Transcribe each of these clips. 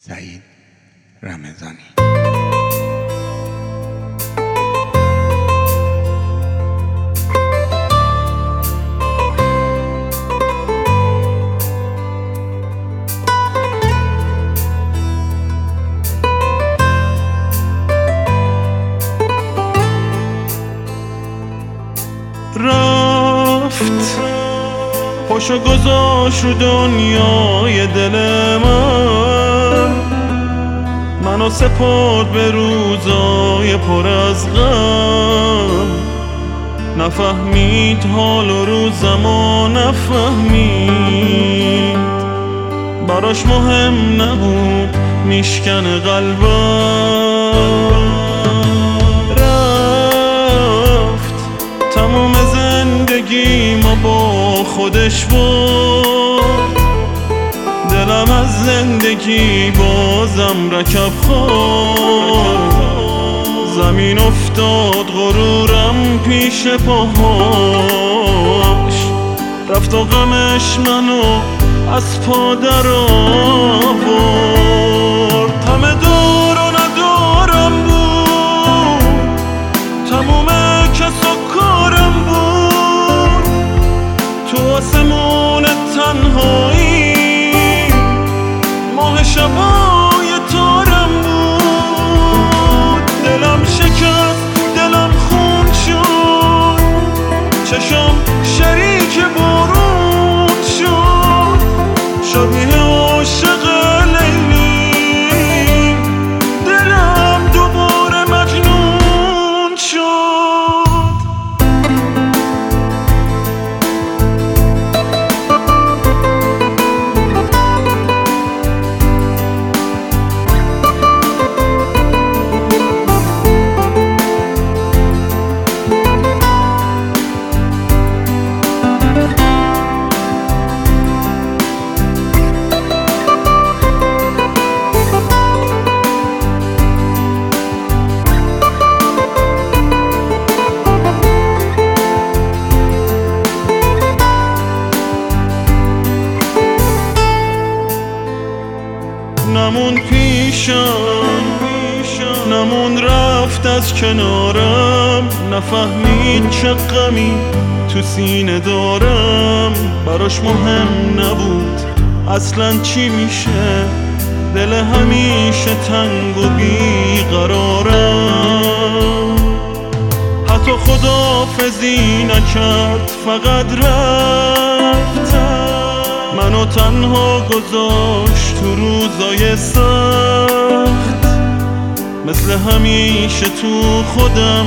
سعید رمضانی. رفت پاشو گذاشت رو دنیای دل منو سپرد به روزای پر از غم. نفهمید حال و روزمو نفهمید، براش مهم نبود میشکن قلبم. تمام زندگی ما با خودش برد، دلم از زندگی بازم رکب خورد. زمین افتاد غرورم پیش پاهاش، رفت و غمش منو از پا در آورد. همه دار و ندارم بود، تموم کس و کارم بود. تو آسمون تنهایی ماه شبای تارم بود. دلم شکست، دلم خون شد، چشم شریک بارون شد. شبیه عاشق لیلی، دلم دوباره مجنون شد. نمون پیشم، نمون رفت از کنارم. نفهمید چه غمی تو سینه دارم، براش مهم نبود اصلا چی میشه. دل همیشه تنگ و بیقرارم. حتی خداحافظی نکرد، فقط رفت، منو تنها گذاشت تو روزای سخت. مثل همیشه تو خودم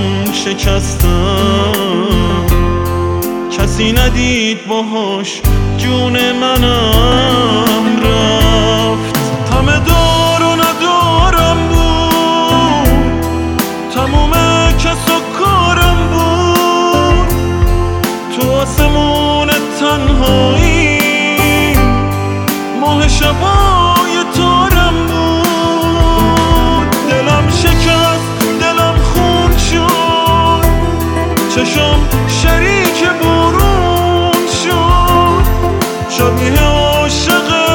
شکستم، کسی ندید باهاش جون منم رفت. همه دار و ندارم بود، تموم کس و کارم بود. تو آسمون تنهایی ماه شبای تارم بود. دلم شکست، دلم خون شد، چشم شریک بارون شد. شبیه عاشق